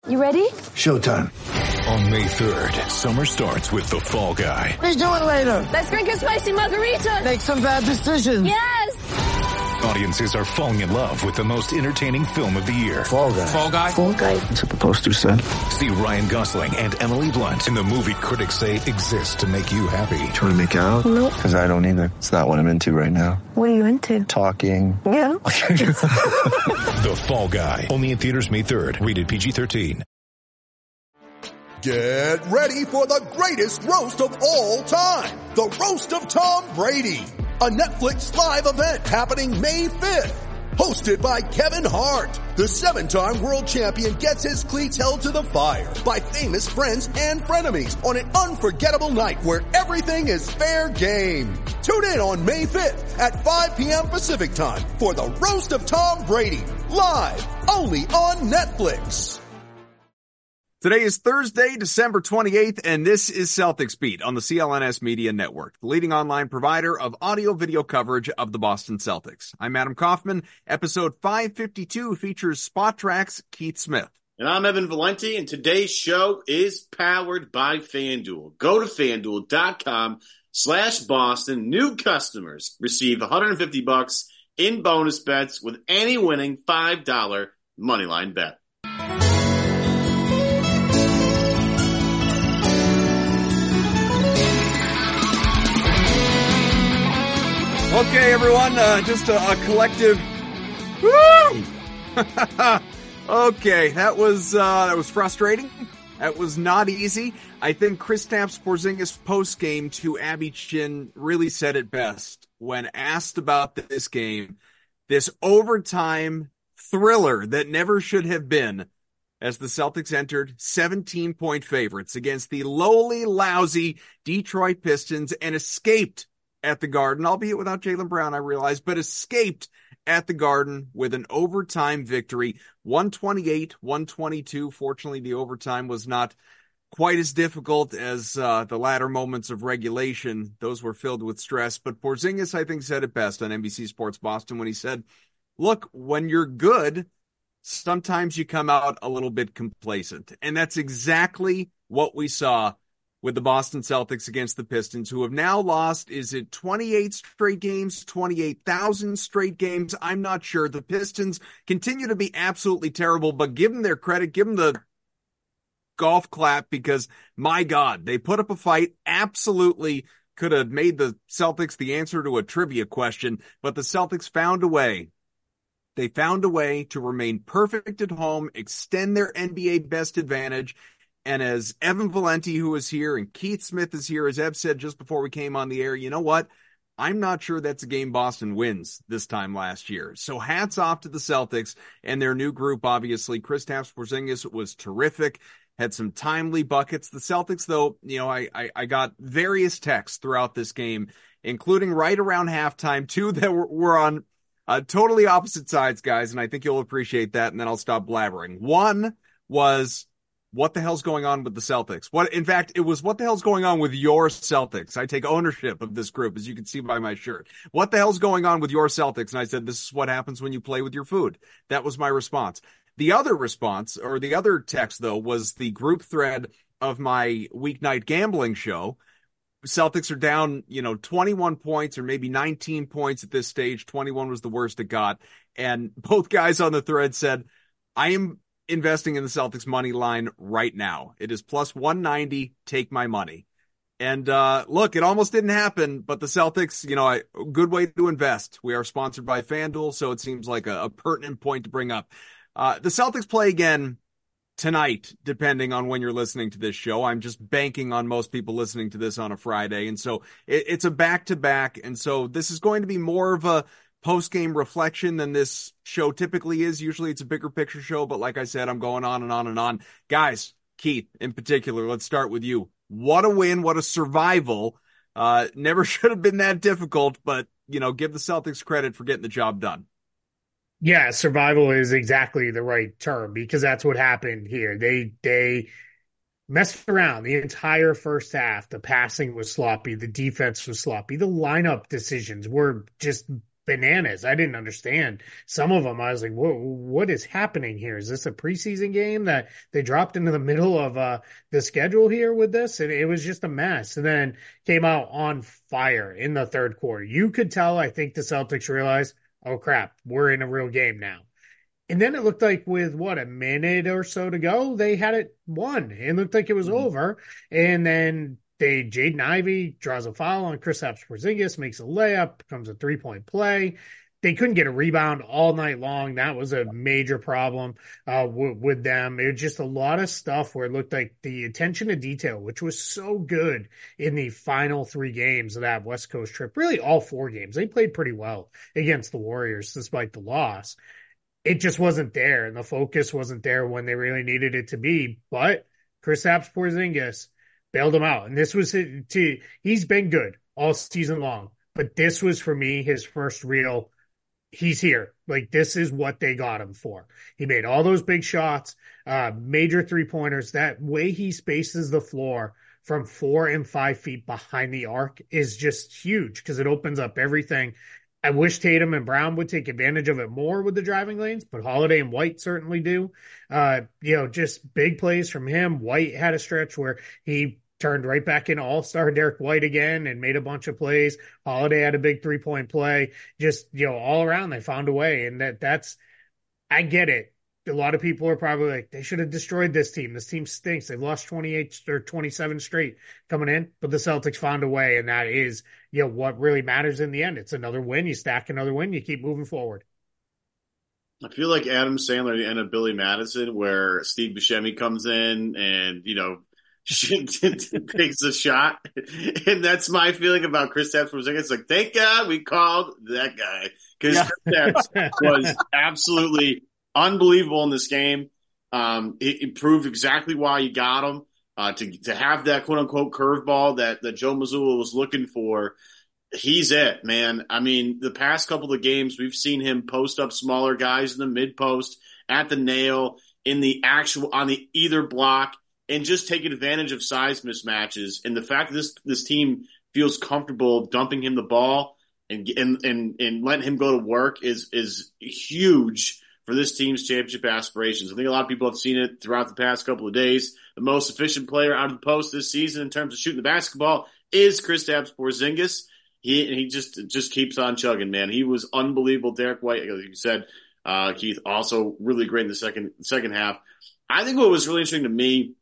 You ready? Showtime. On May 3rd, summer starts with The Fall Guy. Let's do it later. Let's drink a spicy margarita. Make some bad decisions. Yes. Audiences are falling in love with the most entertaining film of the year. Fall Guy. Fall Guy? Fall Guy. That's what the poster said. See Ryan Gosling and Emily Blunt in the movie critics say exists to make you happy. Trying to make it out? Nope. Because I don't either. It's not what I'm into right now. What are you into? Talking. Yeah. The Fall Guy. Only in theaters May 3rd. Rated PG-13. Get ready for the greatest roast of all time. The Roast of Tom Brady. A Netflix live event happening May 5th. Hosted by Kevin Hart. The 7-time world champion gets his cleats held to the fire by famous friends and frenemies on an unforgettable night where everything is fair game. Tune in on May 5th at 5 p.m. Pacific time for the Roast of Tom Brady. Live only on Netflix. Today is Thursday, December 28th, and this is Celtics Beat on the CLNS Media Network, the leading online provider of audio-video coverage of the Boston Celtics. I'm Adam Kaufman. Episode 552 features Spot Track's Keith Smith. And I'm Evan Valenti, and today's show is powered by FanDuel. Go to FanDuel.com/Boston. New customers receive $150 in bonus bets with any winning $5 moneyline bet. Okay, everyone, just a collective woo! Okay, that was frustrating. That was not easy. I think Kristaps Porzingis postgame to Abby Chin really said it best when asked about this game, this overtime thriller that never should have been, as the Celtics entered 17-point favorites against the lowly, lousy Detroit Pistons and escaped at the Garden, albeit without Jaylen Brown, I realize, but escaped at the Garden with an overtime victory, 128-122. Fortunately, the overtime was not quite as difficult as the latter moments of regulation. Those were filled with stress. But Porzingis, I think, said it best on NBC Sports Boston when he said, look, when you're good, sometimes you come out a little bit complacent. And that's exactly what we saw with the Boston Celtics against the Pistons, who have now lost, is it 28 straight games, 28,000 straight games? I'm not sure. The Pistons continue to be absolutely terrible, but give them their credit, give them the golf clap, because, my God, they put up a fight, absolutely could have made the Celtics the answer to a trivia question, but the Celtics found a way. They found a way to remain perfect at home, extend their NBA best advantage. And as Evan Valenti, who is here, and Keith Smith is here, as Ev said just before we came on the air, you know what? I'm not sure that's a game Boston wins this time last year. So hats off to the Celtics and their new group, obviously. Kristaps Porzingis was terrific, had some timely buckets. The Celtics, though, you know, I got various texts throughout this game, including right around halftime, two that were on totally opposite sides, guys, and I think you'll appreciate that, and then I'll stop blabbering. One was, what the hell's going on with the Celtics? In fact, it was, what the hell's going on with your Celtics? I take ownership of this group, as you can see by my shirt. What the hell's going on with your Celtics? And I said, this is what happens when you play with your food. That was my response. The other response, or the other text, though, was the group thread of my weeknight gambling show. Celtics are down, 21 points or maybe 19 points at this stage. 21 was the worst it got. And both guys on the thread said, I am investing in the Celtics money line right now. It is plus 190. Take my money. And look, it almost didn't happen, but the Celtics, a good way to invest. We are sponsored by FanDuel, so it seems like a pertinent point to bring up. The Celtics play again tonight, depending on when you're listening to this show. I'm just banking on most people listening to this on a Friday. And so it's a back-to-back. And so this is going to be more of a post-game reflection than this show typically is. Usually it's a bigger picture show, but like I said, I'm going on and on and on. Guys, Keith, in particular, let's start with you. What a win, what a survival. Never should have been that difficult, but, give the Celtics credit for getting the job done. Yeah, survival is exactly the right term, because that's what happened here. They messed around the entire first half. The passing was sloppy. The defense was sloppy. The lineup decisions were just bananas. I didn't understand some of them. I was like, whoa, what is happening here? Is this a preseason game that they dropped into the middle of the schedule here with this? And it was just a mess. And then came out on fire in the third quarter. You could tell, I think the Celtics realized, oh crap, we're in a real game now. And then it looked like with a minute or so to go, they had it won. It looked like it was over. And then Jaden Ivey draws a foul on Kristaps Porzingis, makes a layup, becomes a 3-point play. They couldn't get a rebound all night long. That was a major problem with them. It was just a lot of stuff where it looked like the attention to detail, which was so good in the final 3 games of that West Coast trip, really all 4 games. They played pretty well against the Warriors despite the loss. It just wasn't there, and the focus wasn't there when they really needed it to be. But Kristaps Porzingis bailed him out. And this was he's been good all season long, but this was for me his first real, he's here. Like, this is what they got him for. He made all those big shots, major 3-pointers. That way he spaces the floor from 4 and 5 feet behind the arc is just huge because it opens up everything. I wish Tatum and Brown would take advantage of it more with the driving lanes, but Holiday and White certainly do. Just big plays from him. White had a stretch where he turned right back into all-star Derek White again and made a bunch of plays. Holiday had a big 3-point play. Just, all around they found a way. And that's, I get it. A lot of people are probably like, they should have destroyed this team. This team stinks. They've lost 28 or 27 straight coming in, but the Celtics found a way. And that is, what really matters in the end. It's another win. You stack another win. You keep moving forward. I feel like Adam Sandler at the end of Billy Madison, where Steve Buscemi comes in and, takes a shot. And that's my feeling about Kristaps Porzingis. It's like, thank God we called that guy, because Kristaps was absolutely unbelievable in this game. It proved exactly why you got him, to have that quote unquote curveball that Joe Mazzulla was looking for. He's it, man. I mean, the past couple of games, we've seen him post up smaller guys in the mid post, at the nail, on the either block, and just take advantage of size mismatches. And the fact that this team feels comfortable dumping him the ball and letting him go to work is huge for this team's championship aspirations. I think a lot of people have seen it throughout the past couple of days. The most efficient player out of the post this season in terms of shooting the basketball is Kristaps Porzingis. He just keeps on chugging, man. He was unbelievable. Derek White, like you said, Keith, also really great in the second half. I think what was really interesting to me,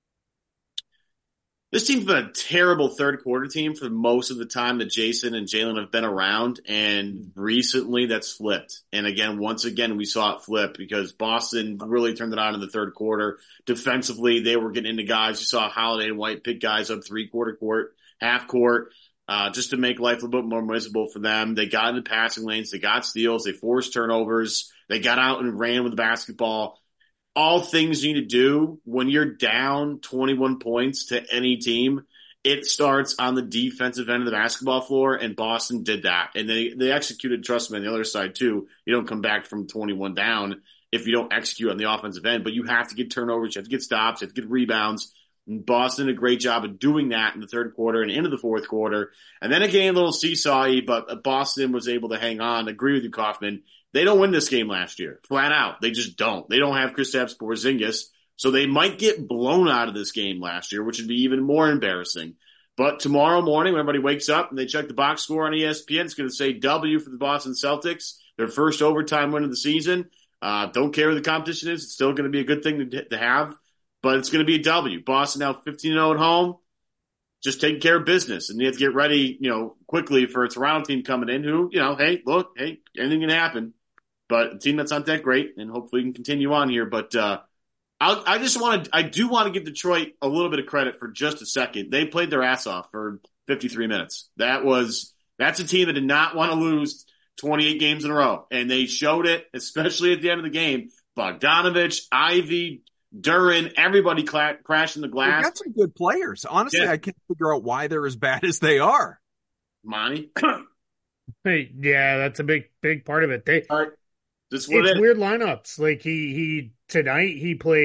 this team's been a terrible third quarter team for most of the time that Jason and Jalen have been around, and recently that's flipped. And once again, we saw it flip because Boston really turned it on in the third quarter. Defensively, they were getting into guys. You saw Holiday and White pick guys up 3/4 court, half court, just to make life a little bit more miserable for them. They got into passing lanes. They got steals. They forced turnovers. They got out and ran with the basketball. All things you need to do when you're down 21 points to any team. It starts on the defensive end of the basketball floor, and Boston did that. And they executed, trust me, on the other side too. You don't come back from 21 down if you don't execute on the offensive end, but you have to get turnovers, you have to get stops, you have to get rebounds. And Boston did a great job of doing that in the third quarter and into the fourth quarter. And then again, a little seesaw-y, but Boston was able to hang on. Agree with you, Kaufman. They don't win this game last year. Flat out. They just don't. They don't have Kristaps Porzingis, so they might get blown out of this game last year, which would be even more embarrassing. But tomorrow morning, when everybody wakes up and they check the box score on ESPN, it's going to say W for the Boston Celtics, their first overtime win of the season. Don't care who the competition is. It's still going to be a good thing to have, but it's going to be a W. Boston now 15-0 at home, just taking care of business. And you have to get ready, quickly for a Toronto team coming in who, hey, anything can happen. But a team that's not that great, and hopefully we can continue on here. But I do want to give Detroit a little bit of credit for just a second. They played their ass off for 53 minutes. That's a team that did not want to lose 28 games in a row, and they showed it, especially at the end of the game. Bogdanovich, Ivy, Duren, everybody crashing the glass. They've got some good players. Honestly, yeah. I can't figure out why they're as bad as they are. Monty? Yeah, that's a big part of it. It's weird lineups. Like he tonight he played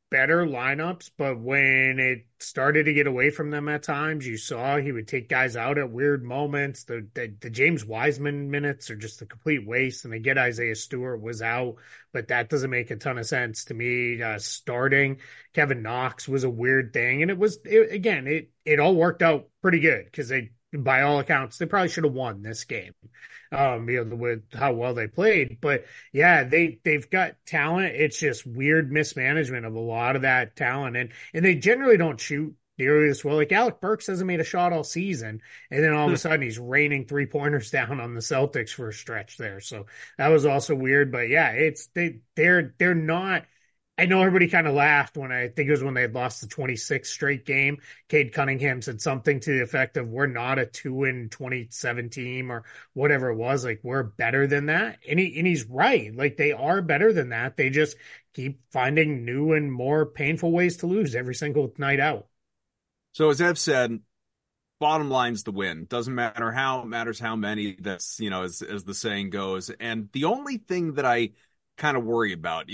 better lineups, but when it started to get away from them at times, you saw he would take guys out at weird moments. The James Wiseman minutes are just a complete waste, and I get Isaiah Stewart was out, but that doesn't make a ton of sense to me. Starting Kevin Knox was a weird thing, and it all worked out pretty good because by all accounts, they probably should have won this game, with how well they played. But yeah, they've got talent. It's just weird mismanagement of a lot of that talent, and they generally don't shoot nearly as well. Like Alec Burks hasn't made a shot all season, and then all of a sudden he's raining 3-pointers down on the Celtics for a stretch there. So that was also weird. But yeah, they're not. I know everybody kind of laughed when I think it was when they had lost the 26th straight game. Cade Cunningham said something to the effect of, we're not a 2-27 team or whatever it was. Like, we're better than that. And he's right. Like, they are better than that. They just keep finding new and more painful ways to lose every single night out. So as Ev said, bottom line's the win. Doesn't matter how, it matters how many. That's, as the saying goes. And the only thing that I kind of worry about,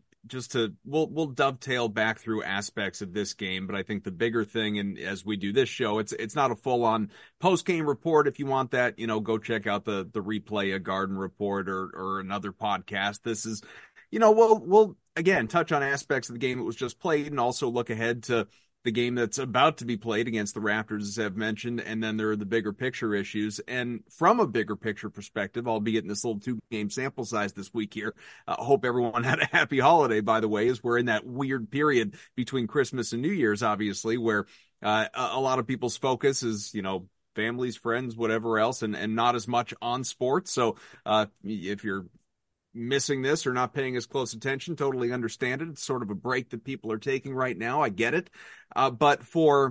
we'll dovetail back through aspects of this game, but I think the bigger thing, and as we do this show, it's not a full-on post-game report. If you want that, go check out the replay, a Garden Report or another podcast. This is, we'll again touch on aspects of the game that was just played and also look ahead to the game that's about to be played against the Raptors, as I've mentioned, and then there are the bigger picture issues. And from a bigger picture perspective, I'll be getting this little 2-game sample size this week here. Hope everyone had a happy holiday, by the way, as we're in that weird period between Christmas and New Year's, obviously, where a lot of people's focus is, families, friends, whatever else, and not as much on sports. So if you're missing this or not paying as close attention, totally understand it. It's sort of a break that people are taking right now. I get it. But for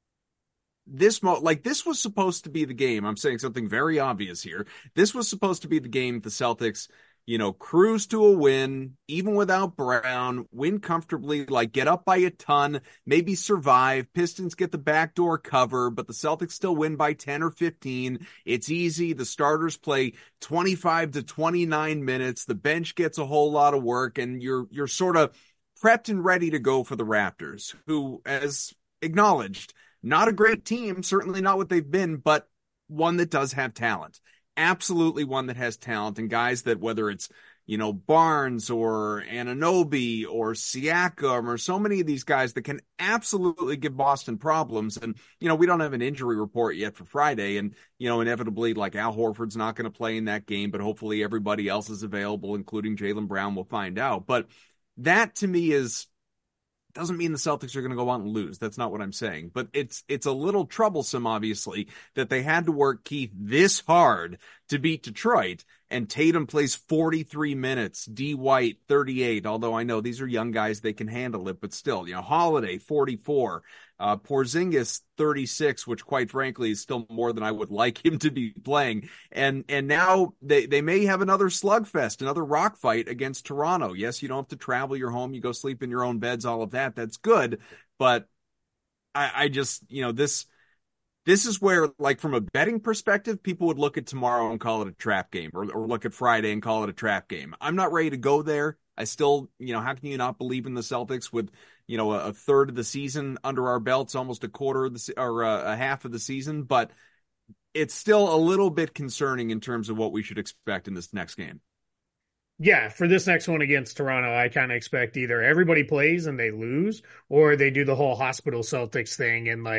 this this was supposed to be the game. I'm saying something very obvious here. This was supposed to be the game the Celtics, cruise to a win, even without Brown, win comfortably, get up by a ton, maybe survive. Pistons get the backdoor cover, but the Celtics still win by 10 or 15. It's easy. The starters play 25 to 29 minutes. The bench gets a whole lot of work, and you're sort of prepped and ready to go for the Raptors, who, as acknowledged, not a great team, certainly not what they've been, but one that does have talent. Absolutely one that has talent, and guys that, whether it's, Barnes or Anunoby or Siakam or so many of these guys that can absolutely give Boston problems. And, we don't have an injury report yet for Friday. And, inevitably, Al Horford's not going to play in that game, but hopefully everybody else is available, including Jaylen Brown. We'll find out. But that to me doesn't mean the Celtics are going to go out and lose. That's not what I'm saying. But it's a little troublesome, obviously, that they had to work Keith this hard to beat Detroit, and Tatum plays 43 minutes, D. White 38, although I know these are young guys, they can handle it, but still, Holiday 44, Porzingis 36, which quite frankly is still more than I would like him to be playing. And now they may have another slugfest, another rock fight against Toronto. Yes, you don't have to travel your home, you go sleep in your own beds, all of that. That's good. But I just, this is where, from a betting perspective, people would look at tomorrow and call it a trap game, or look at Friday and call it a trap game. I'm not ready to go there. I still, how can you not believe in the Celtics with, a third of the season under our belts, almost a quarter of a half of the season? But it's still a little bit concerning in terms of what we should expect in this next game. Yeah, for this next one against Toronto, I kind of expect either everybody plays and they lose, or they do the whole hospital Celtics thing and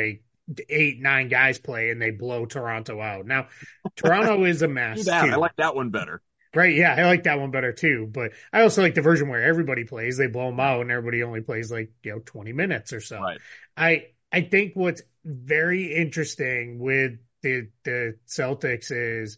8-9 guys play and they blow Toronto out. Now, Toronto is a mess. I like that one better. Right, yeah, I like that one better too. But I also like the version where everybody plays, they blow them out, and everybody only plays 20 minutes or so. Right. I think what's very interesting with the Celtics is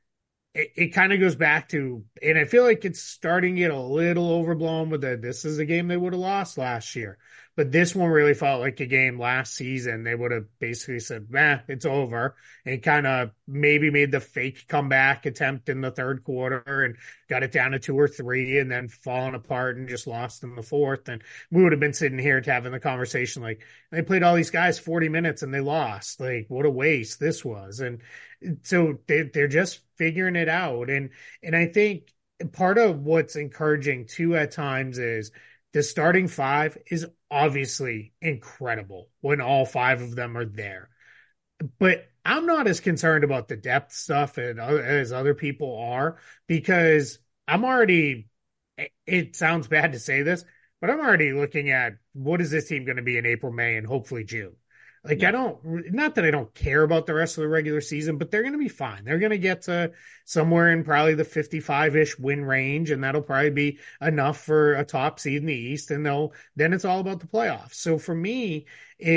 it kind of goes back to, and I feel like it's starting to get a little overblown with this is a game they would have lost last year. But this one really felt like a game last season. They would have basically said, it's over, and kind of maybe made the fake comeback attempt in the third quarter and got it down to 2 or 3 and then fallen apart and just lost in the fourth. And we would have been sitting here having the conversation they played all these guys 40 minutes and they lost. What a waste this was. And so they're just figuring it out. And I think part of what's encouraging too at times is The starting five is obviously incredible when all five of them are there. But I'm not as concerned about the depth stuff as other people are, because I'm already, it sounds bad to say this, but I'm already looking at what is this team going to be in April, May, and hopefully June. Like, Yeah. not that I don't care about the rest of the regular season, but they're going to be fine. They're going to get to somewhere in probably the 55-ish win range, and that'll probably be enough for a top seed in the East. And then it's all about the playoffs. So for me,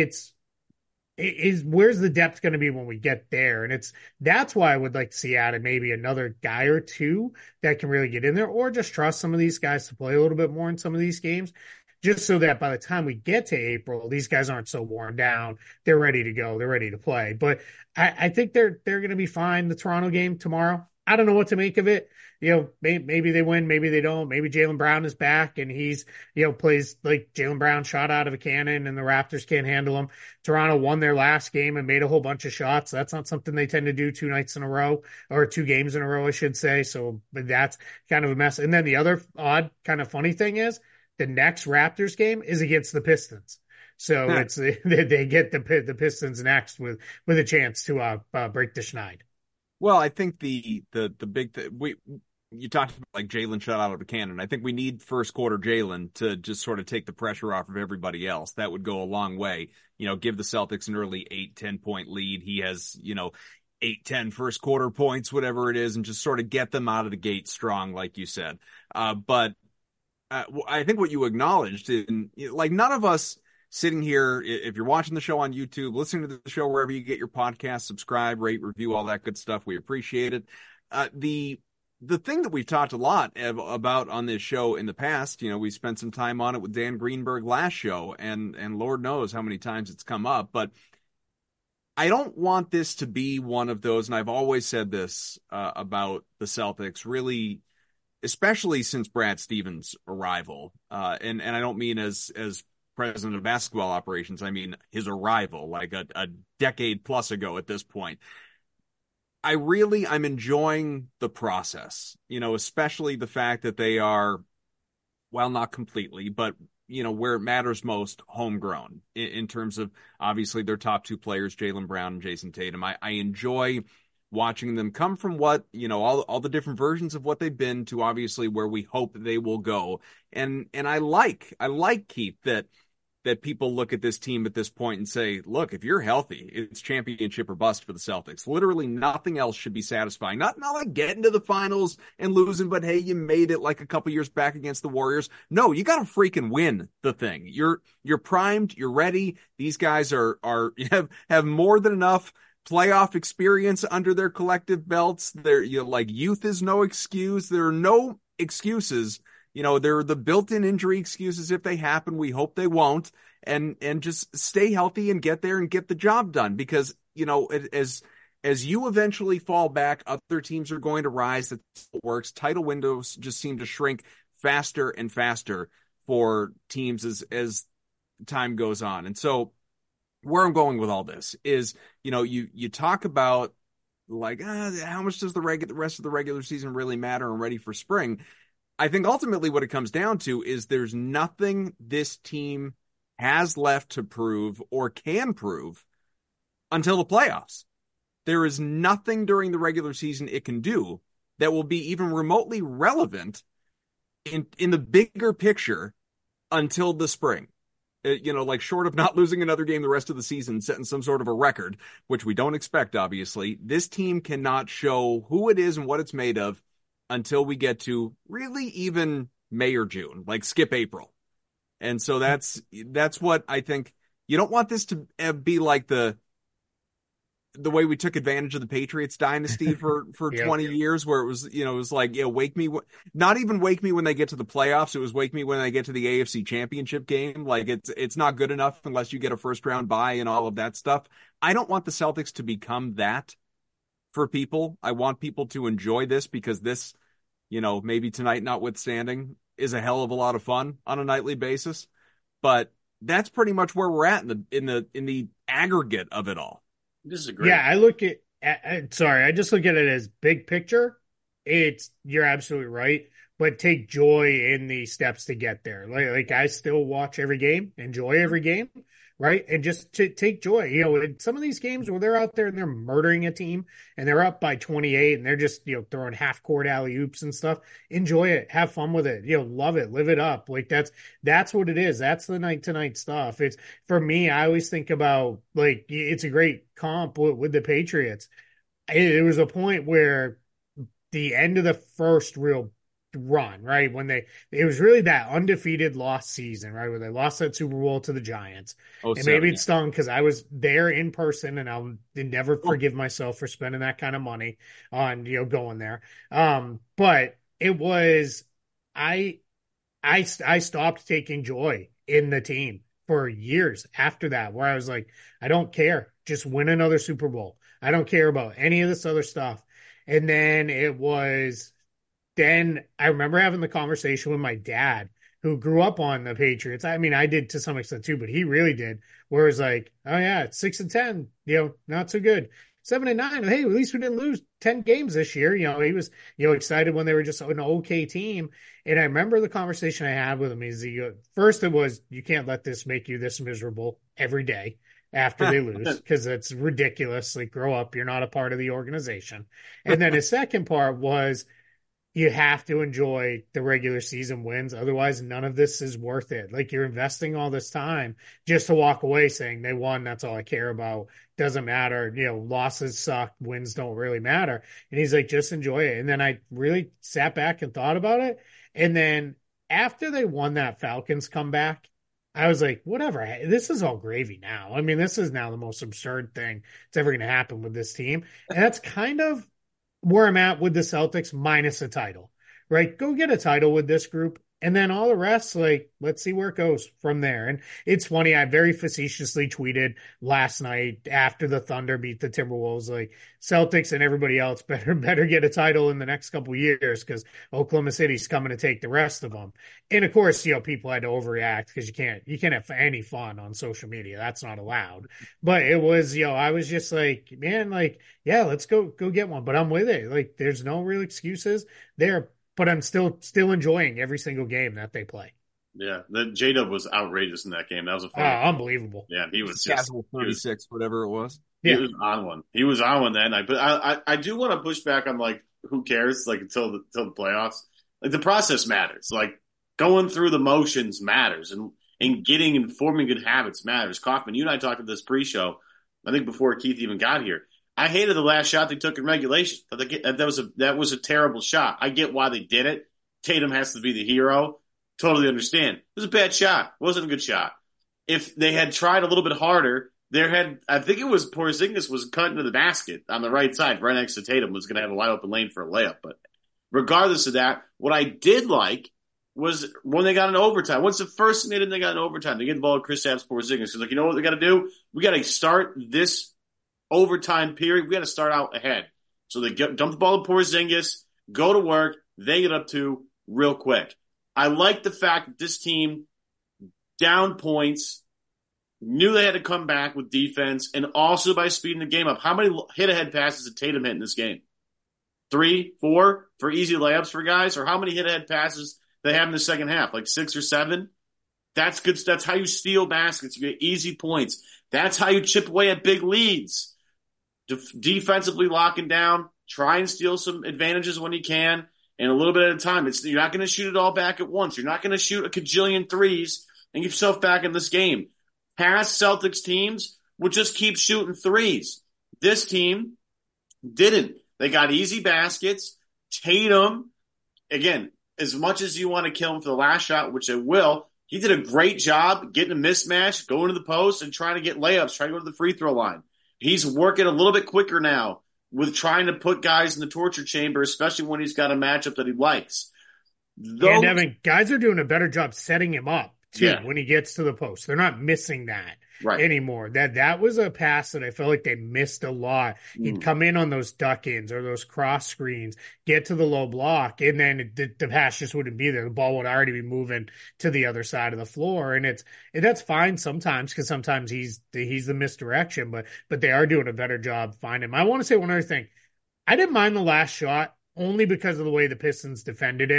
is where's the depth going to be when we get there? And that's why I would like to see added maybe another guy or two that can really get in there, or just trust some of these guys to play a little bit more in some of these games, just so that by the time we get to April, these guys aren't so worn down. They're ready to go. They're ready to play. But I think they're going to be fine. The Toronto game tomorrow, I don't know what to make of it. Maybe they win, maybe they don't. Maybe Jaylen Brown is back and he's, plays like Jaylen Brown shot out of a cannon and the Raptors can't handle him. Toronto won their last game and made a whole bunch of shots. That's not something they tend to do 2 nights in a row, or 2 games in a row, I should say. So, but that's kind of a mess. And then the other odd kind of funny thing is the next Raptors game is against the Pistons. So they get the Pistons next with a chance to break the schneid. Well, I think the big thing, you talked about like Jaylen shot out of a cannon. I think we need first quarter Jaylen to just sort of take the pressure off of everybody else. That would go a long way. Give the Celtics an early 8-10 point lead. He has, 8-10 first quarter points, whatever it is, and just sort of get them out of the gate strong, like you said. But I think what you acknowledged, like none of us sitting here, if you're watching the show on YouTube, listening to the show wherever you get your podcast, subscribe, rate, review, all that good stuff, we appreciate it. The thing that we've talked a lot about on this show in the past, we spent some time on it with Dan Greenberg last show, and Lord knows how many times it's come up, but I don't want this to be one of those, and I've always said this about the Celtics, really, especially since Brad Stevens' arrival, and I don't mean as president of basketball operations, I mean his arrival, like a decade plus ago at this point. I'm enjoying the process, especially the fact that they are, well, not completely, but, where it matters most, homegrown in terms of obviously their top 2 players, Jaylen Brown and Jason Tatum. I enjoy watching them come from what, all the different versions of what they've been to obviously where we hope they will go. And I like Keith that people look at this team at this point and say, look, if you're healthy, it's championship or bust for the Celtics. Literally nothing else should be satisfying. Not like getting to the finals and losing, but hey, you made it like a couple years back against the Warriors. No, you got to freaking win the thing. You're primed, you're ready. These guys have more than enough playoff experience under their collective belts. Youth is no excuse. There are no excuses. There are the built-in injury excuses if they happen. We hope they won't. And just stay healthy and get there and get the job done. Because, as you eventually fall back, other teams are going to rise. That works. Title windows just seem to shrink faster and faster for teams as time goes on. And so where I'm going with all this is, you talk about like, how much does the rest of the regular season really matter and ready for spring? I think ultimately what it comes down to is there's nothing this team has left to prove or can prove until the playoffs. There is nothing during the regular season it can do that will be even remotely relevant in the bigger picture until the spring. Like short of not losing another game the rest of the season, setting some sort of a record, which we don't expect, obviously, this team cannot show who it is and what it's made of until we get to really even May or June, like skip April. And so that's what I think. You don't want this to be like the way we took advantage of the Patriots dynasty for 20 years, where it was like, wake me, not even wake me when they get to the playoffs. It was wake me when they get to the AFC Championship game. Like it's not good enough unless you get a first round bye and all of that stuff. I don't want the Celtics to become that for people. I want people to enjoy this because this, maybe tonight notwithstanding, is a hell of a lot of fun on a nightly basis. But that's pretty much where we're at in the aggregate of it all. Disagree. Yeah, I just look at it as big picture. You're absolutely right. but take joy in the steps to get there. Like I still watch every game, enjoy every game, right? And just to take joy, in some of these games where they're out there and they're murdering a team and they're up by 28 and they're just, throwing half court alley oops and stuff. Enjoy it. Have fun with it. Love it. Live it up. Like that's what it is. That's the night to night stuff. It's for me, I always think about like, it's a great comp with the Patriots. It was a point where the end of the first real run, right? It was really that undefeated lost season, right? Where they lost that Super Bowl to the Giants. And maybe it stung because I was there in person and I'll never forgive myself for spending that kind of money on, going there. But it was, I stopped taking joy in the team for years after that, where I was like, I don't care. Just win another Super Bowl. I don't care about any of this other stuff. And then I remember having the conversation with my dad, who grew up on the Patriots. I mean, I did to some extent too, but he really did. Where it was like, oh yeah, it's 6-10, not so good. 7-9. Hey, at least we didn't lose 10 games this year. He was, excited when they were just an okay team. And I remember the conversation I had with him is first it was, you can't let this make you this miserable every day after they lose, because it's ridiculous. Like, grow up. You're not a part of the organization. And then his second part was, you have to enjoy the regular season wins. Otherwise, none of this is worth it. Like, you're investing all this time just to walk away saying they won. That's all I care about. Doesn't matter. Losses suck. Wins don't really matter. And he's like, just enjoy it. And then I really sat back and thought about it. And then after they won that Falcons comeback, I was like, whatever. This is all gravy now. I mean, this is now the most absurd thing that's ever going to happen with this team. And that's kind of where I'm at with the Celtics minus a title, right? Go get a title with this group. And then all the rest, like, let's see where it goes from there. And it's funny, I very facetiously tweeted last night after the Thunder beat the Timberwolves, like, Celtics and everybody else better get a title in the next couple of years, because Oklahoma City's coming to take the rest of them. And of course, people had to overreact because you can't have any fun on social media. That's not allowed. But it was, I was just like, man, like, yeah, let's go get one. But I'm with it. Like, there's no real excuses there. But I'm still enjoying every single game that they play. Yeah, the J-Dub was outrageous in that game. That was a fun unbelievable. Yeah, he was casual 36, whatever it was. He was on one. He was on one that night. But I do want to push back on, like, who cares? Like, until the playoffs. Like, the process matters. Like, going through the motions matters, and getting and forming good habits matters. Kaufman, you and I talked about this pre-show, I think before Keith even got here. I hated the last shot they took in regulation. That was a terrible shot. I get why they did it. Tatum has to be the hero. Totally understand. It was a bad shot. It wasn't a good shot. If they had tried a little bit harder, I think it was Porzingis was cut into the basket on the right side, right next to Tatum, was going to have a wide open lane for a layup. But regardless of that, what I did like was when they got into overtime. What's the first thing they did when they got into overtime? They get the ball to Kristaps Porzingis. He's like, you know what we got to do? We got to start this overtime period. We got to start out ahead. So they dump the ball to Porzingis, go to work, they get up to real quick. I like the fact that this team, down points, knew they had to come back with defense, and also by speeding the game up. How many hit-ahead passes did Tatum hit in this game? 3, 4 for easy layups for guys? Or how many hit-ahead passes they have in the second half? Like 6 or 7? That's good. That's how you steal baskets. You get easy points. That's how you chip away at big leads. Defensively locking down, try and steal some advantages when you can, and a little bit at a time. You're not going to shoot it all back at once. You're not going to shoot a cajillion threes and get yourself back in this game. Past Celtics teams would just keep shooting threes. This team didn't. They got easy baskets. Tatum, again, as much as you want to kill him for the last shot, which I will, he did a great job getting a mismatch, going to the post, and trying to get layups, trying to go to the free throw line. He's working a little bit quicker now with trying to put guys in the torture chamber, especially when he's got a matchup that he likes. And Evan, guys are doing a better job setting him up, too, when he gets to the post. They're not missing that anymore. That was a pass that I felt like they missed a lot. He'd come in on those duck-ins or those cross screens, get to the low block, and then the pass just wouldn't be there. The ball would already be moving to the other side of the floor. And that's fine sometimes, because sometimes he's the misdirection, but they are doing a better job finding him. I want to say one other thing. I didn't mind the last shot only because of the way the Pistons defended it,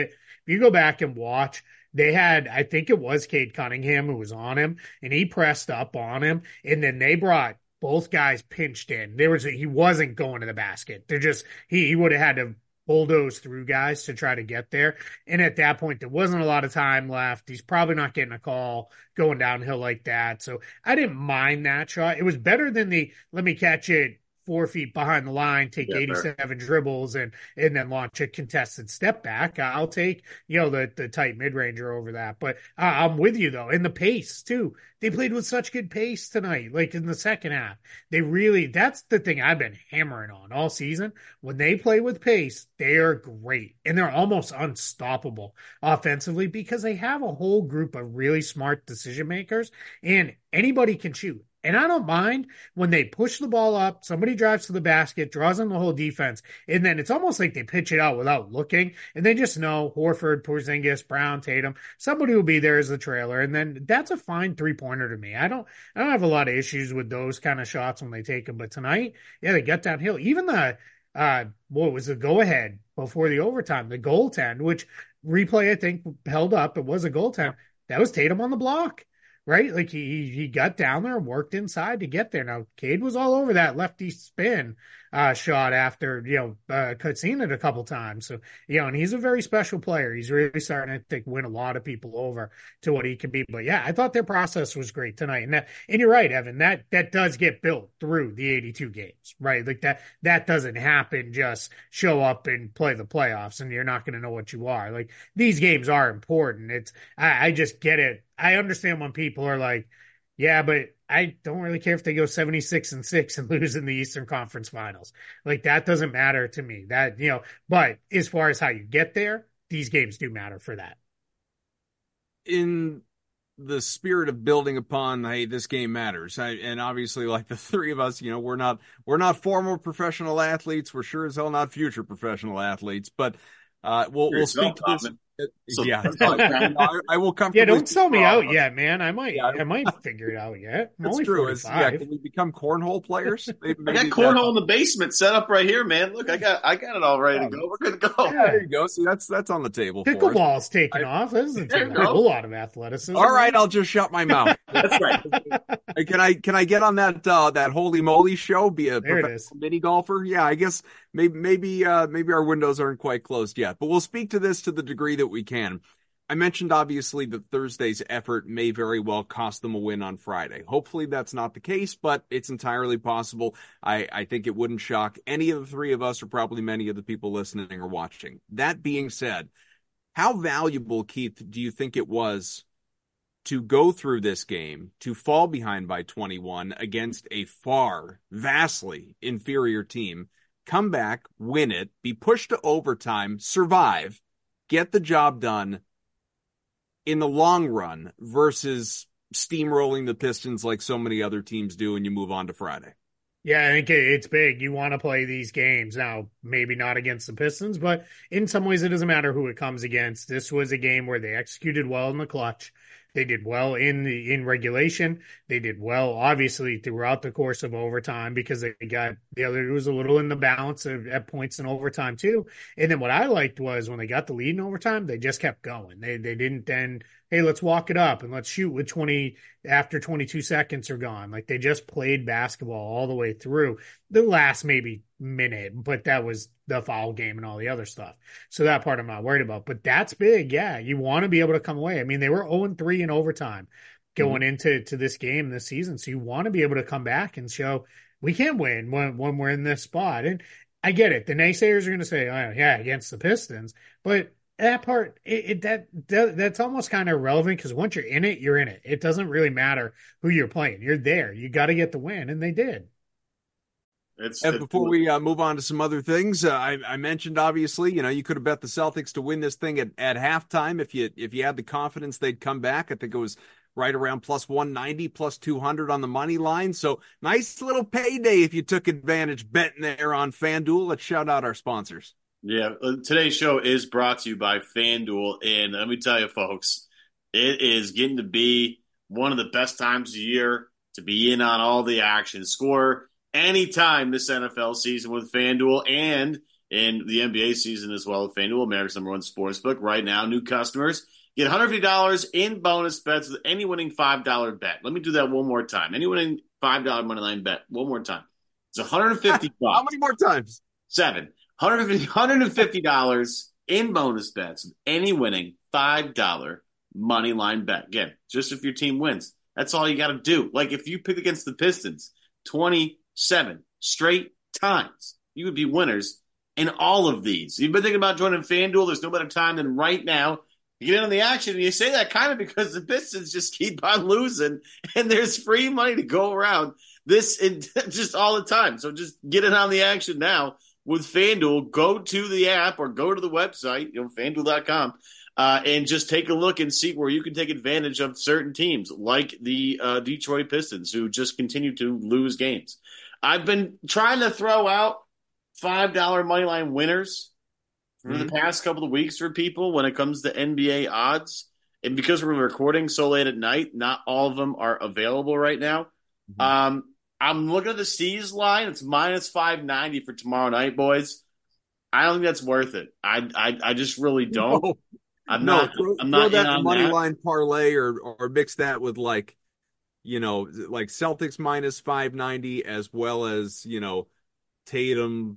you go back and watch, they had, I think it was Cade Cunningham who was on him, and he pressed up on him, and then they brought both guys pinched in. He wasn't going to the basket. He would have had to bulldoze through guys to try to get there. And at that point, there wasn't a lot of time left. He's probably not getting a call going downhill like that. So I didn't mind that shot. It was better than let me catch it 4 feet behind the line, take 87 dribbles and then launch a contested step back. I'll take, the tight mid-ranger over that. But I'm with you though. And the pace too. They played with such good pace tonight, like in the second half. That's the thing I've been hammering on all season. When they play with pace, they are great. And they're almost unstoppable offensively because they have a whole group of really smart decision makers and anybody can shoot. And I don't mind when they push the ball up, somebody drives to the basket, draws in the whole defense, and then it's almost like they pitch it out without looking, and they just know Horford, Porzingis, Brown, Tatum, somebody will be there as the trailer, and then that's a fine three-pointer to me. I don't have a lot of issues with those kind of shots when they take them, but tonight, yeah, they got downhill. Even what was the go-ahead before the overtime, the goaltend, which replay I think held up, it was a goaltend, that was Tatum on the block. Right? Like he got down there and worked inside to get there. Now, Cade was all over that lefty spin shot after, seen it a couple times. So, and he's a very special player. He's really starting to win a lot of people over to what he can be. But yeah, I thought their process was great tonight. And you're right, Evan, that does get built through the 82 games, right? Like that doesn't happen, just show up and play the playoffs and you're not going to know what you are. Like these games are important. I just get it. I understand when people are like, yeah, but I don't really care if they go 76-6 and lose in the Eastern Conference Finals. Like that doesn't matter to me. But as far as how you get there, these games do matter for that. In the spirit of building upon, hey, this game matters. And obviously, like the three of us, we're not former professional athletes. We're sure as hell not future professional athletes. But we'll speak to this. Yeah, I will come. Yeah, don't sell me out yet, man. I might figure it out yet. I'm only true. 45. Can we become cornhole players? I got cornhole in the basement set up right here, man. Look, I got it all ready to go. We're good to go. Yeah, there you go. See, that's on the table. Pickleball's taking off. This doesn't take a whole lot of athleticism. All right, I'll just shut my mouth. That's right. Can I get on that Holy Moly show? Be a professional mini golfer? Yeah, I guess maybe our windows aren't quite closed yet, but we'll speak to this to the degree that we can. I mentioned obviously that Thursday's effort may very well cost them a win on Friday. Hopefully that's not the case, but it's entirely possible. I think it wouldn't shock any of the three of us or probably many of the people listening or watching. That being said, how valuable, Keith, do you think it was to go through this game, to fall behind by 21 against a vastly inferior team, come back, win it, be pushed to overtime, survive, get the job done in the long run versus steamrolling the Pistons like so many other teams do and you move on to Friday? Yeah, I think it's big. You want to play these games. Now, maybe not against the Pistons, but in some ways it doesn't matter who it comes against. This was a game where they executed well in the clutch. They did well in regulation. They did well, obviously, throughout the course of overtime because they got the other. It was a little in the balance at points in overtime too. And then what I liked was when they got the lead in overtime, they just kept going. They didn't then, hey, let's walk it up and let's shoot with 20 after 22 seconds are gone. Like they just played basketball all the way through the last maybe minute, but that was the foul game and all the other stuff. So that part I'm not worried about, but that's big. Yeah. You want to be able to come away. I mean, they were 0-3 in overtime going into this game this season. So you want to be able to come back and show we can win when we're in this spot. And I get it. The naysayers are going to say, oh yeah, against the Pistons, but that part, that's almost kind of irrelevant because once you're in it, you're in it. It doesn't really matter who you're playing. You're there. You got to get the win, and they did. Before we move on to some other things, I mentioned obviously, you could have bet the Celtics to win this thing at halftime if you had the confidence they'd come back. I think it was right around plus 190, plus 200 on the money line. So nice little payday if you took advantage betting there on FanDuel. Let's shout out our sponsors. Yeah, today's show is brought to you by FanDuel, and let me tell you, folks, it is getting to be one of the best times of year to be in on all the action. Score anytime this NFL season with FanDuel, and in the NBA season as well. FanDuel, America's #1 sportsbook. Right now, new customers get $150 in bonus bets with any winning $5 bet. Let me do that one more time. Any winning $5 moneyline bet. One more time. It's $150. How many more times? 7. $150 in bonus bets with any winning $5 money line bet. Again, just if your team wins. That's all you got to do. Like if you pick against the Pistons 27 straight times, you would be winners in all of these. You've been thinking about joining FanDuel. There's no better time than right now. You get in on the action, and you say that kind of because the Pistons just keep on losing, and there's free money to go around this and just all the time. So just get in on the action now with FanDuel. Go to the app or go to the website, FanDuel.com, and just take a look and see where you can take advantage of certain teams like the Detroit Pistons, who just continue to lose games. I've been trying to throw out $5 moneyline winners for the past couple of weeks for people when it comes to NBA odds. And because we're recording so late at night, not all of them are available right now. I'm looking at the C's line. It's minus 590 for tomorrow night, boys. I don't think that's worth it. I just really don't. No. I'm not throw that in money line parlay or mix that with like Celtics minus 590 as well as, Tatum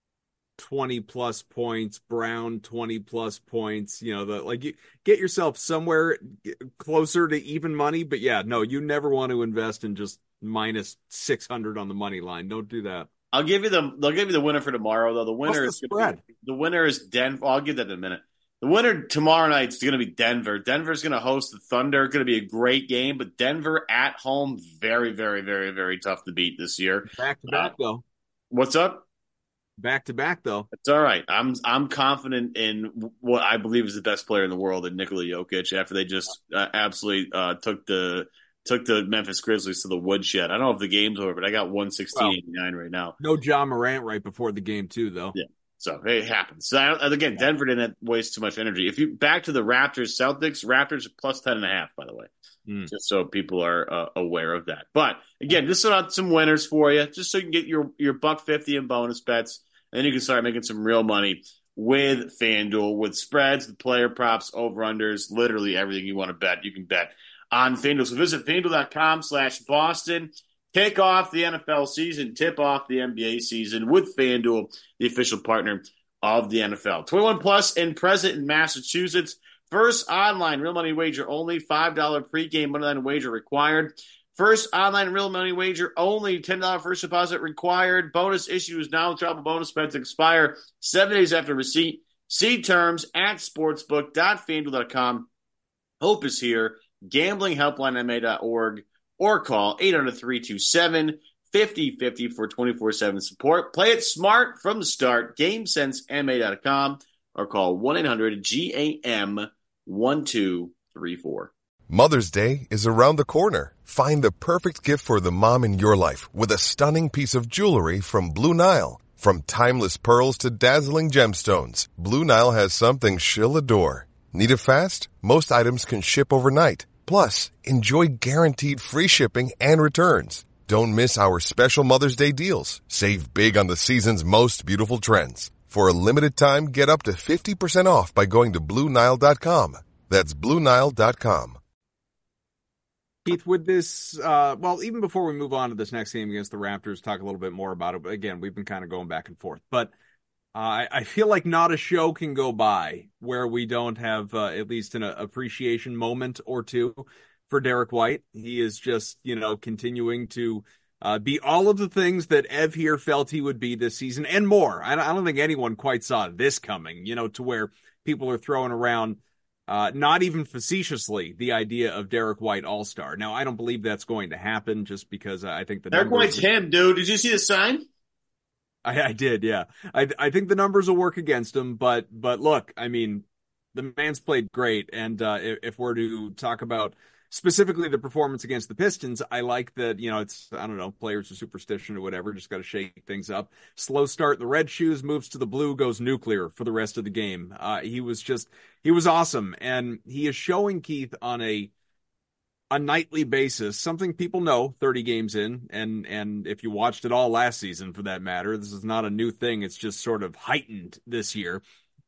20 plus points, Brown 20 plus points, you get yourself somewhere closer to even money. But yeah, no, you never want to invest in just minus 600 on the money line. Don't do that. They'll give you the winner for tomorrow, though. The winner What's the spread? The winner is Denver. I'll give that in a minute. The winner tomorrow night is going to be Denver. Denver's going to host the Thunder. Going to be a great game, but Denver at home, very, very, very, very tough to beat this year. Back to back, though. What's up? Back to back, though. It's all right. I'm confident in what I believe is the best player in the world, in Nikola Jokic. After they just absolutely took the Memphis Grizzlies to the woodshed. I don't know if the game's over, but I got 116.89 right now. No John Morant right before the game too, though. Yeah. So it happens. So again, Denver didn't waste too much energy. If you back to the Raptors, Raptors are plus 10.5, by the way, just so people are aware of that. But again, just some winners for you, just so you can get your $150 in bonus bets, and then you can start making some real money with FanDuel, with spreads, with player props, over-unders, literally everything you want to bet, you can bet on FanDuel. So visit FanDuel.com/Boston. Kick off the NFL season, tip off the NBA season with FanDuel, the official partner of the NFL. 21 plus and present in Massachusetts. First online real money wager only. $5 pregame moneyline wager required. First online real money wager only. $10 first deposit required. Bonus issues now. Travel bonus bets expire 7 days after receipt. See terms at sportsbook.fanduel.com. Hope is here. GamblingHelplineMA.org. Or call 800-327-5050 for 24/7 support. Play it smart from the start. GameSenseMA.com or call 1-800-GAM-1234. Mother's Day is around the corner. Find the perfect gift for the mom in your life with a stunning piece of jewelry from Blue Nile. From timeless pearls to dazzling gemstones, Blue Nile has something she'll adore. Need it fast? Most items can ship overnight. Plus, enjoy guaranteed free shipping and returns. Don't miss our special Mother's Day deals. Save big on the season's most beautiful trends. For a limited time, get up to 50% off by going to BlueNile.com. That's BlueNile.com. Keith, with this, even before we move on to this next game against the Raptors, talk a little bit more about it. But again, we've been kind of going back and forth. But I feel like not a show can go by where we don't have at least an appreciation moment or two for Derek White. He is just, continuing to be all of the things that Ev here felt he would be this season and more. I don't think anyone quite saw this coming, to where people are throwing around, not even facetiously, the idea of Derek White All-Star. Now, I don't believe that's going to happen just because I think the Derek White's him, dude. Did you see the sign? I did, yeah. I think the numbers will work against him, but look, I mean, the man's played great, and if we're to talk about specifically the performance against the Pistons, I like that, it's, I don't know, players are superstition or whatever, just got to shake things up. Slow start, the red shoes, moves to the blue, goes nuclear for the rest of the game. He was awesome, and he is showing, Keith, on a a nightly basis, something people know 30 games in, and if you watched it all last season for that matter, this is not a new thing. It's just sort of heightened this year.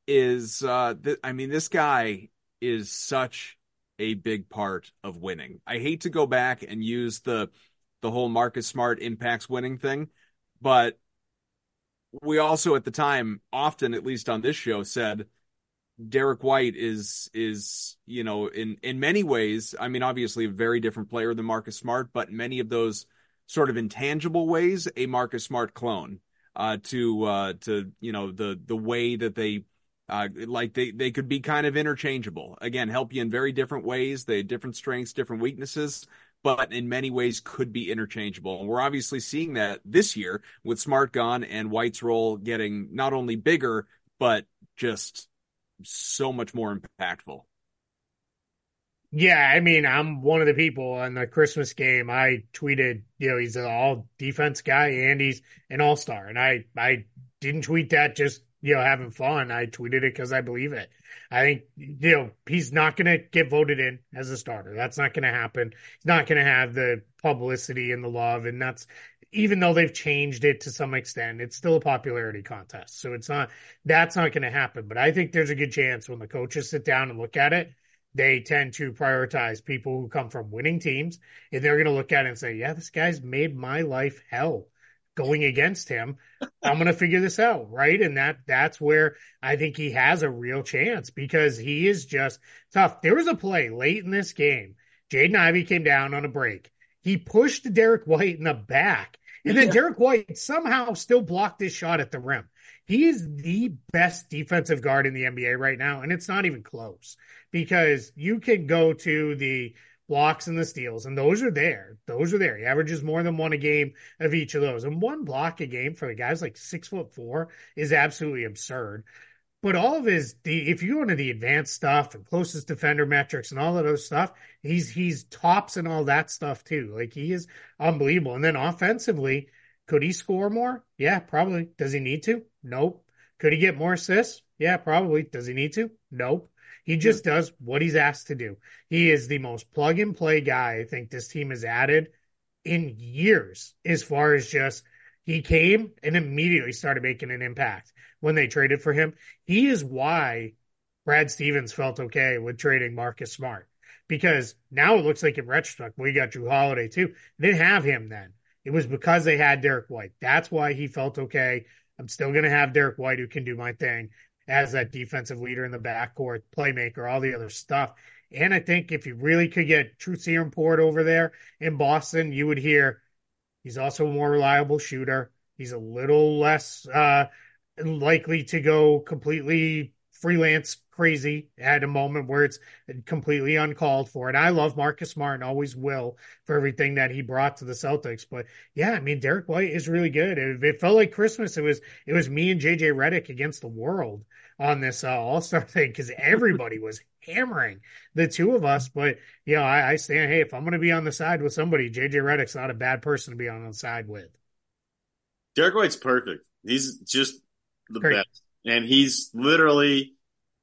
This guy is such a big part of winning. I hate to go back and use the whole Marcus Smart impacts winning thing, but we also at the time, often, at least on this show, said Derek White is in many ways, I mean, obviously a very different player than Marcus Smart, but many of those sort of intangible ways, a Marcus Smart clone, to the way that they could be kind of interchangeable. Again, help you in very different ways. They have different strengths, different weaknesses, but in many ways could be interchangeable. And we're obviously seeing that this year with Smart gone and White's role getting not only bigger, but just so much more impactful. Yeah, I mean, I'm one of the people on the Christmas game. I tweeted, he's an all defense guy and he's an all-star. And I didn't tweet that just, having fun. I tweeted it because I believe it. I think, he's not going to get voted in as a starter. That's not going to happen. He's not going to have the publicity and the love. And that's, even though they've changed it to some extent, it's still a popularity contest. So that's not going to happen. But I think there's a good chance when the coaches sit down and look at it, they tend to prioritize people who come from winning teams. And they're going to look at it and say, yeah, this guy's made my life hell going against him. I'm going to figure this out. Right. And that's where I think he has a real chance because he is just tough. There was a play late in this game. Jaden Ivey came down on a break. He pushed Derek White in the back. And then Derek White somehow still blocked his shot at the rim. He is the best defensive guard in the NBA right now, and it's not even close because you can go to the blocks and the steals, and those are there. Those are there. He averages more than one a game of each of those. And one block a game for the guys like 6'4" is absolutely absurd. But all of if you go into the advanced stuff and closest defender metrics and all of those stuff, he's tops and all that stuff too. Like he is unbelievable. And then offensively, could he score more? Yeah, probably. Does he need to? Nope. Could he get more assists? Yeah, probably. Does he need to? Nope. He just does what he's asked to do. He is the most plug and play guy I think this team has added in years, as far as just he came and immediately started making an impact when they traded for him. He is why Brad Stevens felt okay with trading Marcus Smart, because now it looks like in retrospect, we got Drew Holiday too. They didn't have him then. It was because they had Derek White. That's why he felt okay. I'm still going to have Derek White who can do my thing as that defensive leader in the backcourt, playmaker, all the other stuff. And I think if you really could get Truth Serum poured over there in Boston, you would hear he's also a more reliable shooter. He's a little less likely to go completely freelance crazy at a moment where it's completely uncalled for. And I love Marcus Smart and always will for everything that he brought to the Celtics. But yeah, I mean, Derek White is really good. It felt like Christmas. It was me and JJ Redick against the world on this All-Star thing because everybody was hammering the two of us. But I stand, hey, if I'm going to be on the side with somebody, JJ Redick's not a bad person to be on the side with. Derek White's perfect. He's just the best. And he's literally,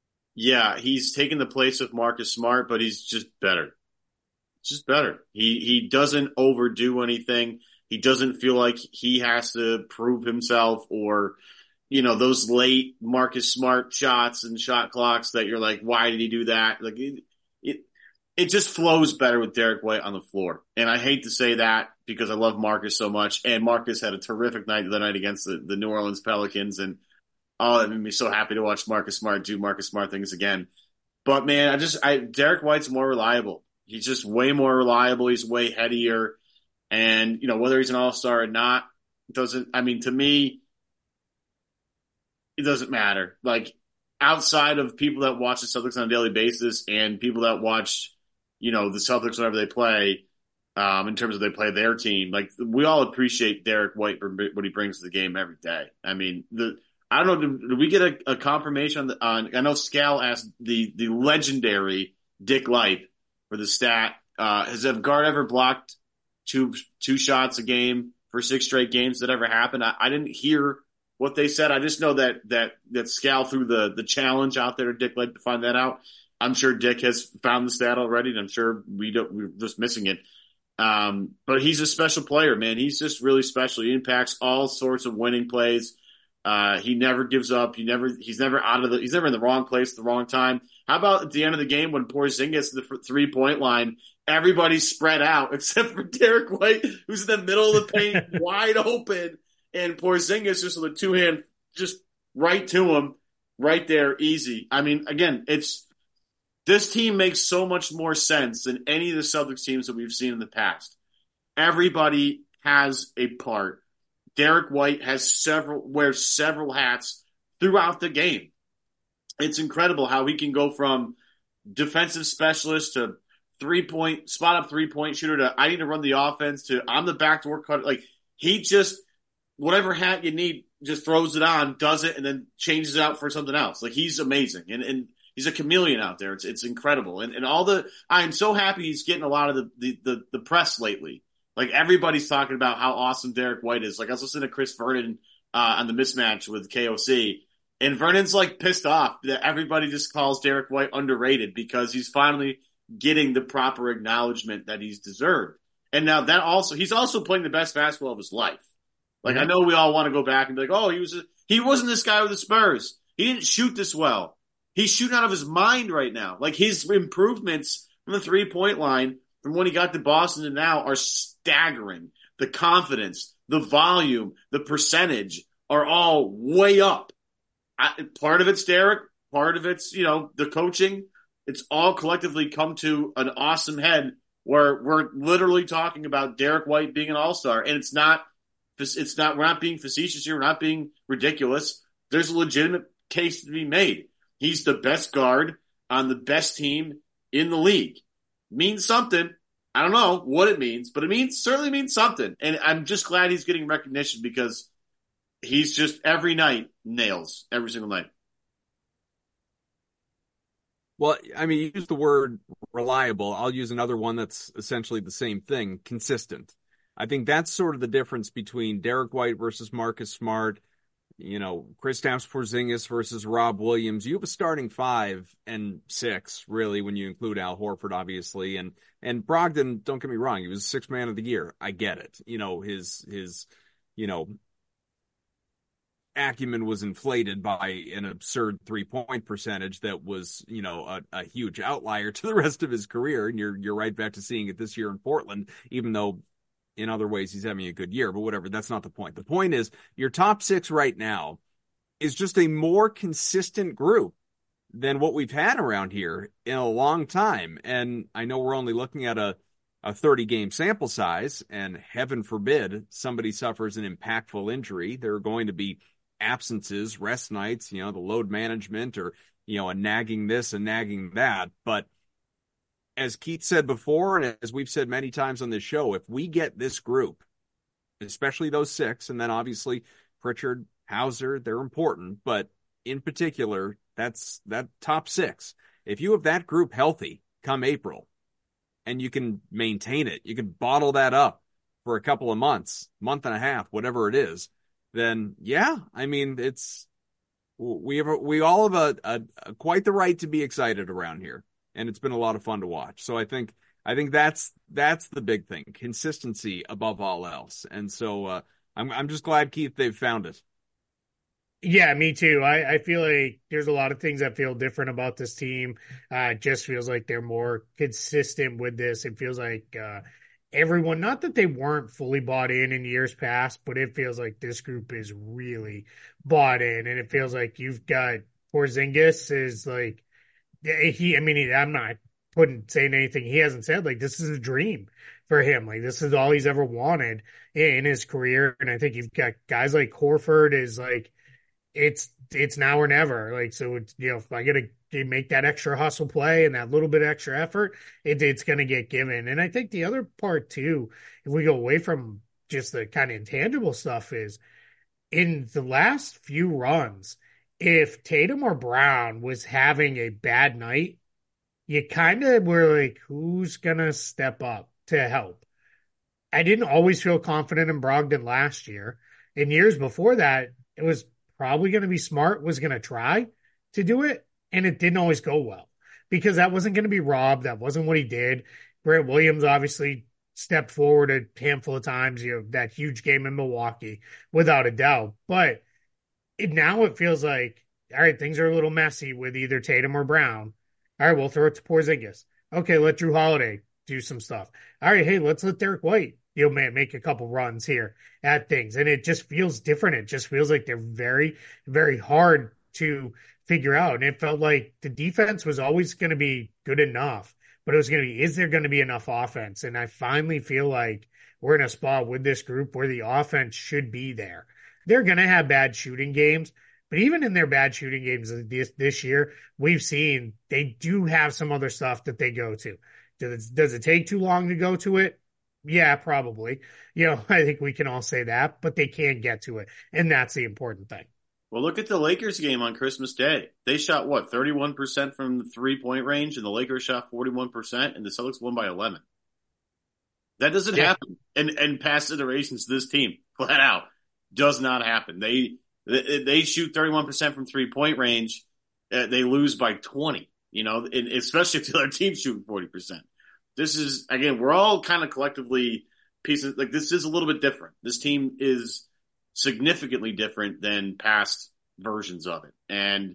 he's taken the place of Marcus Smart, but he's just better. Just better. He doesn't overdo anything. He doesn't feel like he has to prove himself or, those late Marcus Smart shots and shot clocks that you're like, why did he do that? Like it just flows better with Derek White on the floor. And I hate to say that because I love Marcus so much. And Marcus had a terrific night the other night against the New Orleans Pelicans. And it made me so happy to watch Marcus Smart do Marcus Smart things again. But man, Derek White's more reliable. He's just way more reliable. He's way headier. And, whether he's an all-star or not, to me, it doesn't matter. Like, outside of people that watch the Celtics on a daily basis and people that watch, the Celtics whenever they play, in terms of they play their team, like, we all appreciate Derek White for what he brings to the game every day. I mean, I don't know, did we get a confirmation on I know Scal asked the legendary Dick Light for the stat. Has a guard ever blocked two shots a game for 6 straight games? Did that ever happen? I didn't hear what they said. I just know that Scal threw the challenge out there to Dick Light to find that out. I'm sure Dick has found the stat already, and I'm sure we're just missing it. But he's a special player, man. He's just really special. He impacts all sorts of winning plays. He never gives up. He's never he's never in the wrong place at the wrong time. How about at the end of the game when Porzingis at the 3-point line, everybody's spread out except for Derek White, who's in the middle of the paint, wide open, and Porzingis just with a two-hand, just right to him, right there, easy. I mean, again, this team makes so much more sense than any of the Celtics teams that we've seen in the past. Everybody has a part. Derek White wears several hats throughout the game. It's incredible how he can go from defensive specialist to spot up 3-point shooter to I need to run the offense to I'm the backdoor cutter. Like he just, whatever hat you need, just throws it on, does it, and then changes it out for something else. Like he's amazing. And he's a chameleon out there. It's incredible. And I'm so happy he's getting a lot of the press lately. Like everybody's talking about how awesome Derek White is. Like I was listening to Chris Vernon on the Mismatch with KOC, and Vernon's like pissed off that everybody just calls Derek White underrated because he's finally getting the proper acknowledgement that he's deserved. And now he's also playing the best basketball of his life. Like I know we all want to go back and be like, oh, he wasn't this guy with the Spurs. He didn't shoot this well. He's shooting out of his mind right now. Like his improvements from the 3-point line from when he got to Boston to now are staggering. The confidence, the volume, the percentage are all way up. Part of it's Derek, part of it's, the coaching. It's all collectively come to an awesome head where we're literally talking about Derek White being an all-star. And we're not being facetious here. We're not being ridiculous. There's a legitimate case to be made. He's the best guard on the best team in the league. Means something. I don't know what it means, but certainly means something. And I'm just glad he's getting recognition because he's just every night nails every single night. Well, I mean, you use the word reliable. I'll use another one that's essentially the same thing, consistent. I think that's sort of the difference between Derek White versus Marcus Smart, Kristaps Porzingis versus Rob Williams. You have a starting 5 and 6, really, when you include Al Horford, obviously. And Brogdon, don't get me wrong, he was 6th man of the year. I get it. His acumen was inflated by an absurd 3-point percentage that was, a huge outlier to the rest of his career. And you're right back to seeing it this year in Portland, even though in other ways he's having a good year, but whatever. That's not the point. The point is your top 6 right now is just a more consistent group than what we've had around here in a long time. And I know we're only looking at a 30-game sample size, and heaven forbid somebody suffers an impactful injury. There are going to be absences, rest nights, the load management or, a nagging this and nagging that. But as Keith said before, and as we've said many times on this show, if we get this group, especially those 6, and then obviously Pritchard, Hauser, they're important, but in particular, that's that top 6. If you have that group healthy come April, and you can maintain it, you can bottle that up for a couple of months, month and a half, whatever it is, then yeah, I mean, we all have a quite the right to be excited around here. And it's been a lot of fun to watch. So I think that's the big thing, consistency above all else. And so I'm just glad, Keith, they've found it. Yeah, me too. I feel like there's a lot of things that feel different about this team. It just feels like they're more consistent with this. It feels like everyone, not that they weren't fully bought in years past, but it feels like this group is really bought in. And it feels like you've got Porzingis is like, I'm not saying anything he hasn't said. Like, this is a dream for him. Like, this is all he's ever wanted in his career. And I think you've got guys like Horford is like, it's now or never. Like, so it's, if I got to make that extra hustle play and that little bit of extra effort, it's going to get given. And I think the other part too, if we go away from just the kind of intangible stuff, is in the last few runs, if Tatum or Brown was having a bad night, you kind of were like, who's going to step up to help? I didn't always feel confident in Brogdon last year. In years before that, it was probably going to be Smart was going to try to do it, and it didn't always go well. because that wasn't going to be Rob. That wasn't what he did. Grant Williams obviously stepped forward a handful of times, that huge game in Milwaukee, without a doubt. But now it feels like, all right, things are a little messy with either Tatum or Brown. All right, we'll throw it to Porzingis. Okay, let Drew Holiday do some stuff. All right, hey, let's let Derek White, make a couple runs here at things. And it just feels different. It just feels like they're very, very hard to figure out. And it felt like the defense was always going to be good enough, but it was going to be, is there going to be enough offense? And I finally feel like we're in a spot with this group where the offense should be there. They're going to have bad shooting games, but even in their bad shooting games this year, we've seen they do have some other stuff that they go to. Does it take too long to go to it? Yeah, probably. I think we can all say that, but they can get to it. And that's the important thing. Well, look at the Lakers game on Christmas Day. They shot, 31% from the 3-point range, and the Lakers shot 41%, and the Celtics won by 11. That doesn't happen. And past iterations, this team, flat out, does not happen. They shoot 31% from 3-point range. They lose by 20, and especially if the other team's shooting 40%. This is, again, we're all kind of collectively pieces. Like, this is a little bit different. This team is significantly different than past versions of it. And,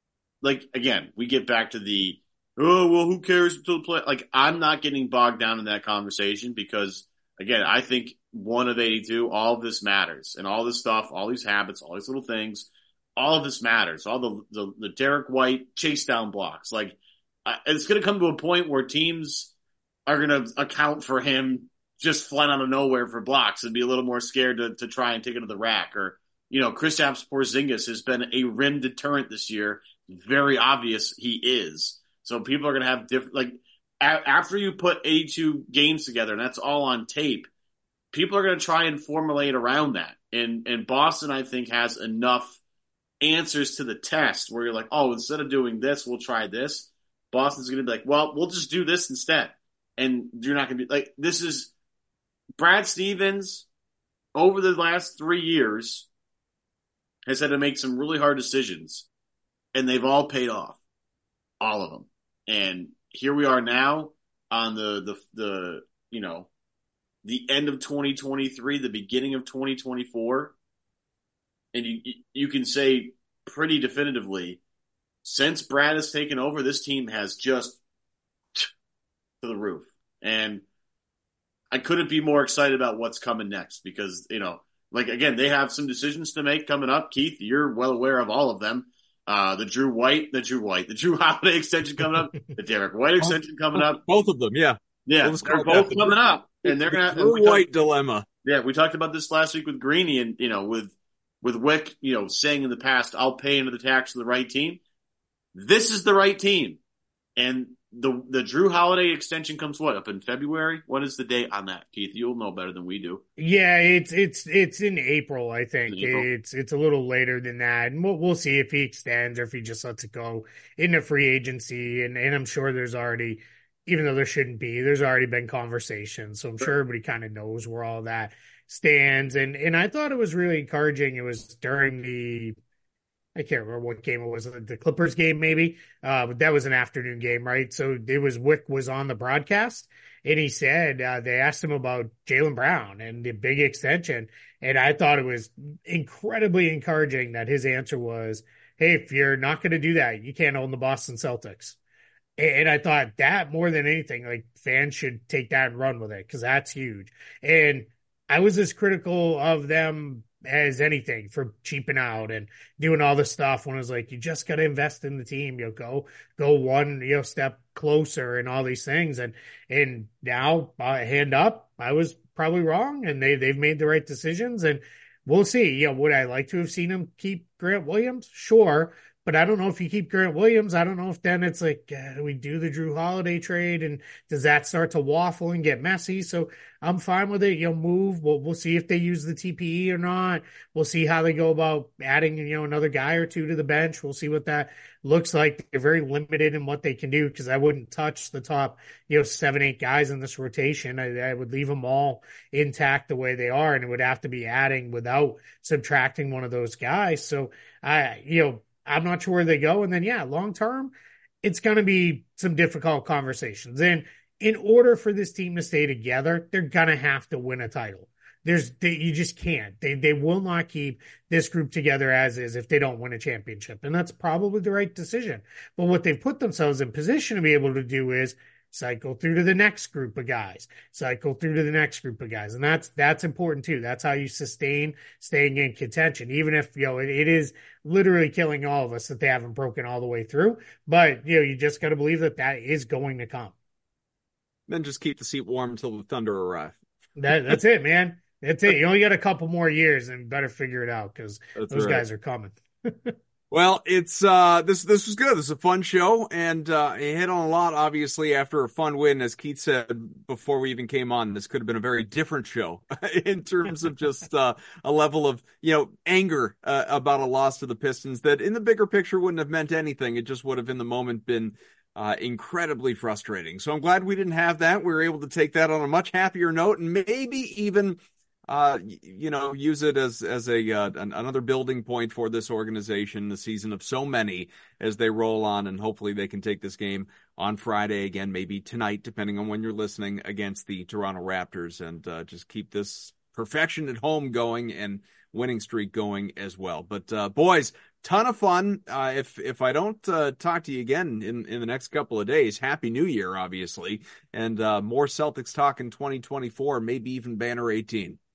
again, we get back to the, who cares until the play? I'm not getting bogged down in that conversation because, again, I think 1 of 82, all of this matters. And all this stuff, all these habits, all these little things, all of this matters. All the Derek White chase down blocks. It's going to come to a point where teams are going to account for him just flying out of nowhere for blocks and be a little more scared to try and take it to the rack. Or, Kristaps Porzingis has been a rim deterrent this year. Very obvious he is. So people are going to have different, after you put 82 games together, and that's all on tape, people are going to try and formulate around that. And Boston, I think, has enough answers to the test where you're like, instead of doing this, we'll try this. Boston's going to be like, well, we'll just do this instead. And you're not going to be this is Brad Stevens over the last 3 years has had to make some really hard decisions, and they've all paid off, all of them. And here we are now on the end of 2023, the beginning of 2024. And you can say pretty definitively, since Brad has taken over, this team has just to the roof. And I couldn't be more excited about what's coming next because, again, they have some decisions to make coming up. Keith, you're well aware of all of them. The Drew Holiday extension coming up, the Derek White extension coming up. Both of them, yeah. Yeah, they're both coming up. And they're going to Drew White dilemma. Yeah, we talked about this last week with Greeny and, with Wick, saying in the past, I'll pay into the tax to the right team. This is the right team. And the Drew Holiday extension comes up in February? What is the date on that, Keith? You'll know better than we do. Yeah, it's in April, I think. It's a little later than that. And we'll see if he extends or if he just lets it go into free agency. And I'm sure there's already, even though there shouldn't be, there's already been conversations. So I'm sure everybody kind of knows where all that stands. And I thought it was really encouraging. It was during I can't remember what game it was, the Clippers game maybe. But that was an afternoon game, right? So Wick was on the broadcast, and he said they asked him about Jaylen Brown and the big extension. And I thought it was incredibly encouraging that his answer was, hey, if you're not going to do that, you can't own the Boston Celtics. And I thought that more than anything, fans should take that and run with it because that's huge. And I was as critical of them as anything for cheaping out and doing all this stuff when it was like, you just got to invest in the team, go one, step closer and all these things. And now hand up, I was probably wrong and they've made the right decisions and we'll see. Would I like to have seen him keep Grant Williams? Sure. But I don't know if you keep Grant Williams. I don't know if then it's like, do we do the Drew Holiday trade? And does that start to waffle and get messy? So I'm fine with it. Move. We'll see if they use the TPE or not. We'll see how they go about adding, another guy or two to the bench. We'll see what that looks like. They're very limited in what they can do because I wouldn't touch the top, 7, 8 guys in this rotation. I would leave them all intact the way they are, and it would have to be adding without subtracting one of those guys. So I'm not sure where they go. And then, long term, it's going to be some difficult conversations. And in order for this team to stay together, they're going to have to win a title. You just can't. They will not keep this group together as is if they don't win a championship. And that's probably the right decision. But what they've put themselves in position to be able to do is cycle through to the next group of guys, cycle through to the next group of guys. And that's important too. That's how you sustain staying in contention, even if, it is literally killing all of us that they haven't broken all the way through. But, you just got to believe that is going to come. Then just keep the seat warm until the Thunder arrive. That's it, man. That's it. You only got a couple more years and better figure it out because those guys are coming. Well, it's this was good. This is a fun show, and it hit on a lot, obviously, after a fun win. As Keith said before we even came on, this could have been a very different show in terms of just a level of, anger about a loss to the Pistons that in the bigger picture wouldn't have meant anything. It just would have in the moment been incredibly frustrating. So I'm glad we didn't have that. We were able to take that on a much happier note and maybe even use it as another building point for this organization, the season of so many as they roll on, and hopefully they can take this game on Friday again, maybe tonight, depending on when you're listening, against the Toronto Raptors, and just keep this perfection at home going and winning streak going as well. But boys, ton of fun. If I don't talk to you again in the next couple of days, Happy New Year, obviously, and more Celtics talk in 2024, maybe even Banner 18.